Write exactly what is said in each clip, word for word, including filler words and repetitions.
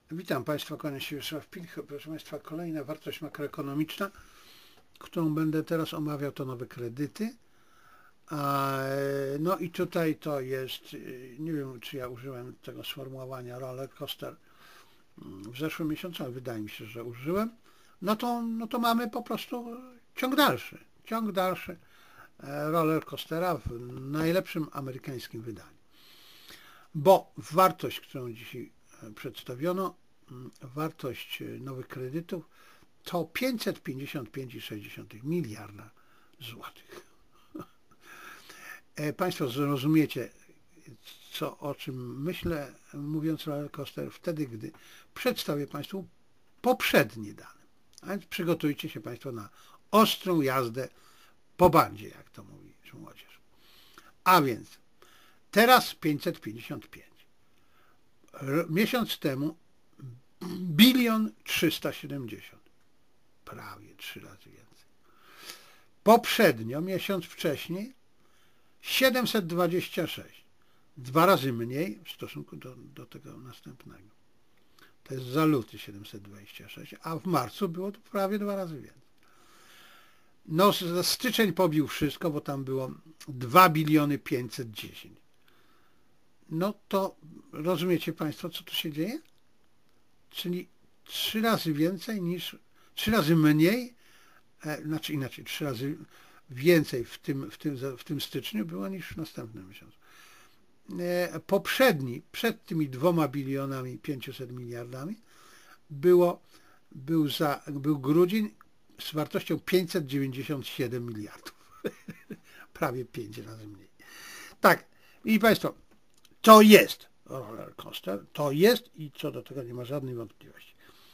Witam Państwa, kłaniam się Wiesław Pilch. Proszę Państwa, kolejna wartość makroekonomiczna, którą będę teraz omawiał, to nowe kredyty. No i tutaj to jest, nie wiem czy ja użyłem tego sformułowania roller coaster w zeszłym miesiącu, ale wydaje mi się, że użyłem. No to, no to mamy po prostu ciąg dalszy, ciąg dalszy roller coastera w najlepszym amerykańskim wydaniu. Bo wartość, którą dzisiaj przedstawiono, wartość nowych kredytów to pięćset pięćdziesiąt pięć przecinek sześć miliarda złotych. Państwo zrozumiecie, co, o czym myślę, mówiąc roller coaster, wtedy, gdy przedstawię Państwu poprzednie dane. A więc przygotujcie się Państwo na ostrą jazdę po bandzie, jak to mówi młodzież. A więc teraz pięćset pięćdziesiąt pięć. Miesiąc temu bilion trzysta siedemdziesiąt. Prawie trzy razy więcej. Poprzednio, miesiąc wcześniej, siedemset dwadzieścia sześć. Dwa razy mniej w stosunku do, do tego następnego. To jest za luty siedemset dwadzieścia sześć, a w marcu było to prawie dwa razy więcej. No, za styczeń pobił wszystko, bo tam było dwa biliony pięćset dziesięć. No to rozumiecie Państwo, co tu się dzieje? Czyli trzy razy więcej niż, trzy razy mniej, e, znaczy inaczej, trzy razy więcej w tym, w tym, w tym styczniu było niż w następnym miesiącu. E, poprzedni, przed tymi dwoma bilionami pięciuset miliardami, było, był, za, był grudzień z wartością pięćset dziewięćdziesiąt siedem miliardów. Prawie pięć razy mniej. Tak, i Państwo, to jest roller coaster, to jest i co do tego nie ma żadnej wątpliwości.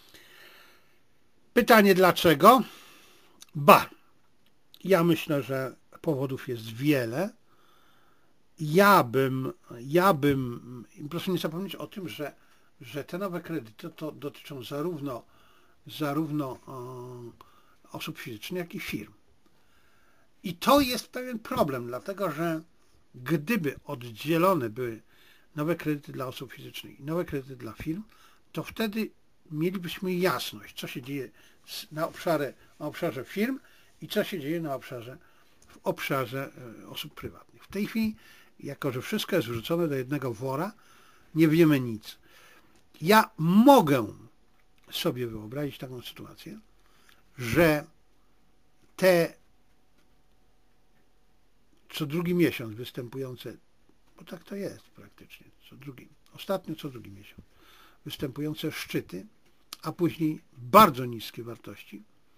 Pytanie dlaczego? Ba, ja myślę, że powodów jest wiele. Ja bym, ja bym, proszę nie zapomnieć o tym, że, że te nowe kredyty to dotyczą zarówno, zarówno e, osób fizycznych, jak i firm. I to jest pewien problem, dlatego że gdyby oddzielone były nowe kredyty dla osób fizycznych i nowe kredyty dla firm, to wtedy mielibyśmy jasność, co się dzieje na obszarze, na obszarze firm i co się dzieje na obszarze, w obszarze osób prywatnych. W tej chwili, jako że wszystko jest wrzucone do jednego wora, nie wiemy nic. Ja mogę sobie wyobrazić taką sytuację, że te co drugi miesiąc występujące, bo tak to jest praktycznie, co drugi, ostatnio co drugi miesiąc, występujące szczyty, a później bardzo niskie wartości,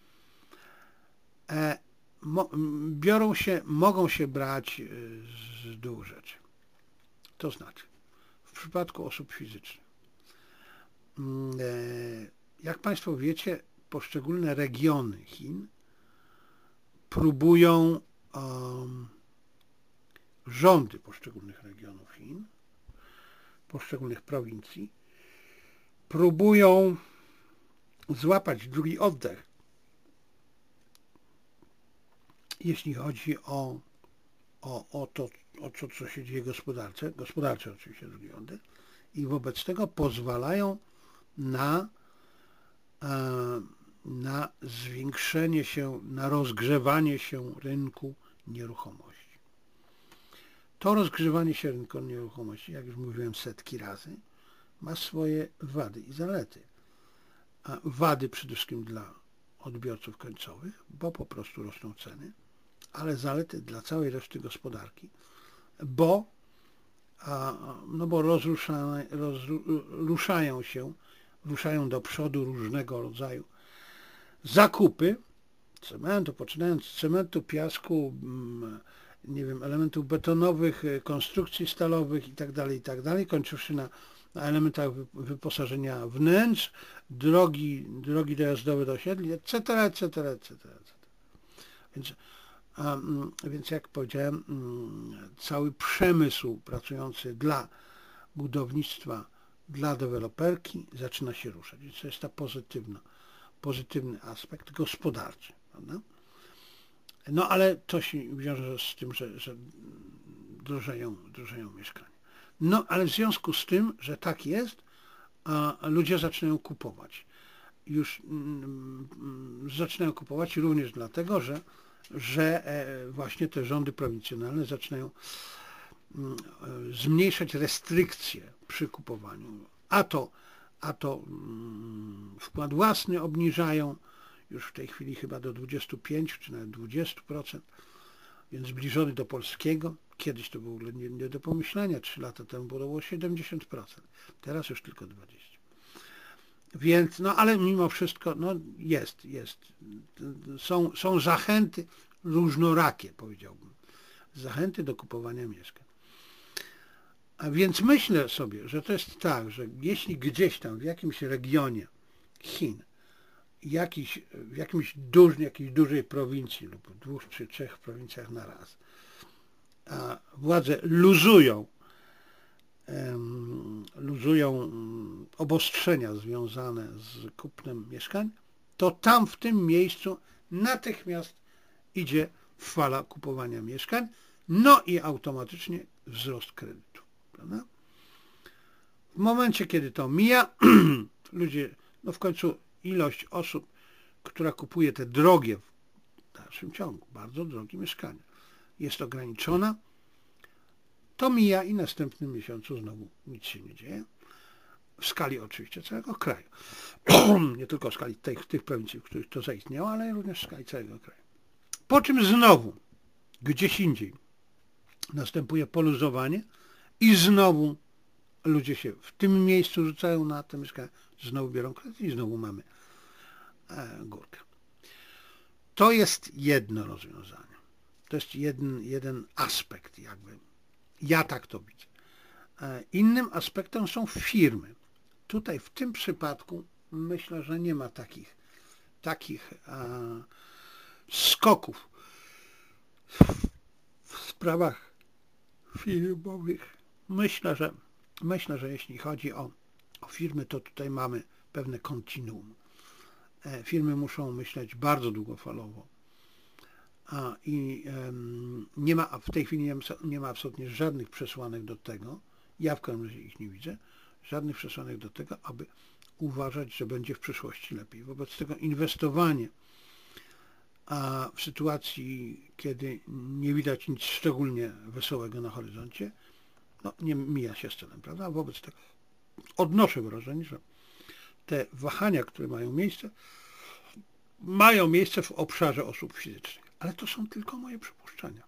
e, mo, biorą się, mogą się brać z dwóch rzeczy. To znaczy, w przypadku osób fizycznych, e, jak Państwo wiecie, poszczególne regiony Chin próbują um, rządy poszczególnych regionów Chin, poszczególnych prowincji, próbują złapać drugi oddech, jeśli chodzi o, o, o to, o to, co się dzieje gospodarcze, gospodarcze oczywiście drugi oddech, i wobec tego pozwalają na, na zwiększenie się, na rozgrzewanie się rynku nieruchomości. To rozgrzewanie się rynku nieruchomości, jak już mówiłem setki razy, ma swoje wady i zalety. A wady przede wszystkim dla odbiorców końcowych, bo po prostu rosną ceny, ale zalety dla całej reszty gospodarki, bo, a, no bo rozruszają, rozruszają się, ruszają do przodu różnego rodzaju zakupy cementu, poczynając z cementu, piasku, nie wiem, elementów betonowych, konstrukcji stalowych itd., itd., kończywszy na, na elementach wyposażenia wnętrz, drogi, drogi dojazdowe do osiedli, etc., etc., etc., et cetera. Więc, a, więc jak powiedziałem, cały przemysł pracujący dla budownictwa, dla deweloperki zaczyna się ruszać. Więc to jest ta pozytywna, pozytywny aspekt gospodarczy, prawda? No ale to się wiąże z tym, że, że drożeją, drożeją mieszkania. No ale w związku z tym, że tak jest, a ludzie zaczynają kupować. Już mm, zaczynają kupować również dlatego, że, że właśnie te rządy prowincjonalne zaczynają mm, zmniejszać restrykcje przy kupowaniu. A to, a to mm, wkład własny obniżają już w tej chwili chyba do dwudziestu pięciu czy nawet dwudziestu procent, więc zbliżony do polskiego. Kiedyś to było nie, nie do pomyślenia, trzy lata temu było siedemdziesiąt procent, teraz już tylko dwadzieścia procent. Więc, no ale mimo wszystko, no jest, jest. Są, są zachęty różnorakie, powiedziałbym. Zachęty do kupowania mieszkań. A więc myślę sobie, że to jest tak, że jeśli gdzieś tam w jakimś regionie Chin, jakiś, w jakimś duży, jakiejś dużej prowincji lub w dwóch czy trzech prowincjach na raz, a władze luzują luzują obostrzenia związane z kupnem mieszkań, to tam w tym miejscu natychmiast idzie fala kupowania mieszkań, no i automatycznie wzrost kredytu. Prawda? W momencie, kiedy to mija, ludzie, no w końcu ilość osób, która kupuje te drogie, w dalszym ciągu, bardzo drogie mieszkania, jest ograniczona, to mija i w następnym miesiącu znowu nic się nie dzieje. W skali oczywiście całego kraju. Nie tylko w skali tych, tych prowincji, w których to zaistniało, ale również w skali całego kraju. Po czym znowu gdzieś indziej następuje poluzowanie i znowu ludzie się w tym miejscu rzucają na te mieszkania, znowu biorą kredyt i znowu mamy e, górkę. To jest jedno rozwiązanie. To jest jeden, jeden aspekt jakby. Ja tak to widzę. Innym aspektem są firmy. Tutaj w tym przypadku myślę, że nie ma takich, takich a, skoków w sprawach firmowych. Myślę, że, myślę, że jeśli chodzi o, o firmy, to tutaj mamy pewne kontinuum. Firmy muszą myśleć bardzo długofalowo. A, i um, nie ma, w tej chwili nie ma, nie ma absolutnie żadnych przesłanek do tego, ja w każdym razie ich nie widzę, żadnych przesłanek do tego, aby uważać, że będzie w przyszłości lepiej. Wobec tego inwestowanie a w sytuacji, kiedy nie widać nic szczególnie wesołego na horyzoncie, no, nie mija się z celem, prawda? Wobec tego odnoszę wrażenie, że te wahania, które mają miejsce, mają miejsce w obszarze osób fizycznych. Ale to są tylko moje przypuszczenia.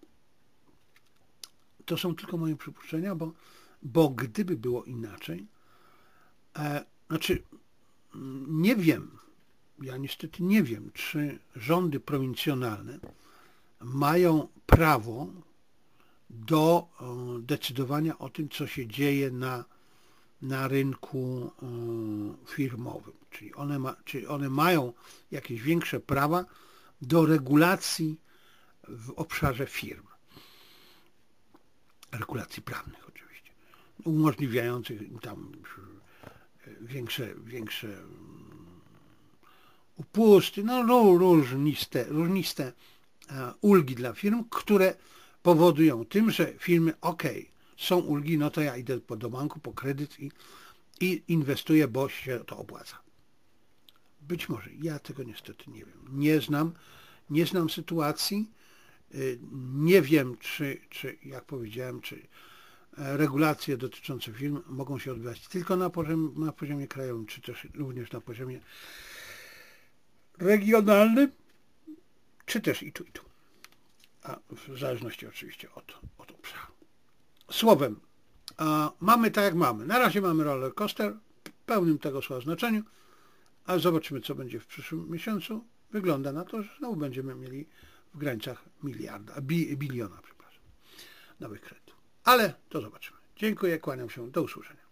To są tylko moje przypuszczenia, bo, bo gdyby było inaczej, e, znaczy nie wiem, ja niestety nie wiem, czy rządy prowincjonalne mają prawo do e, decydowania o tym, co się dzieje na, na rynku e, firmowym. Czyli one, ma, czyli one mają jakieś większe prawa do regulacji w obszarze firm. Regulacji prawnych oczywiście. Umożliwiających tam większe, większe upusty, no różniste, różniste ulgi dla firm, które powodują tym, że firmy, ok, są ulgi, no to ja idę do banku po kredyt i, i inwestuję, bo się to opłaca. Być może, ja tego niestety nie wiem. Nie znam, nie znam sytuacji, nie wiem, czy, czy jak powiedziałem, czy regulacje dotyczące firm mogą się odbywać tylko na poziomie, na poziomie krajowym, czy też również na poziomie regionalnym, czy też i tu, i tu. A w zależności oczywiście od, od obszaru. Słowem, a mamy tak jak mamy. Na razie mamy roller coaster w pełnym tego słowa znaczeniu, a zobaczymy, co będzie w przyszłym miesiącu. Wygląda na to, że znowu będziemy mieli w granicach miliarda, bi, biliona, przepraszam, nowych kredytów. Ale to zobaczymy. Dziękuję, kłaniam się, do usłyszenia.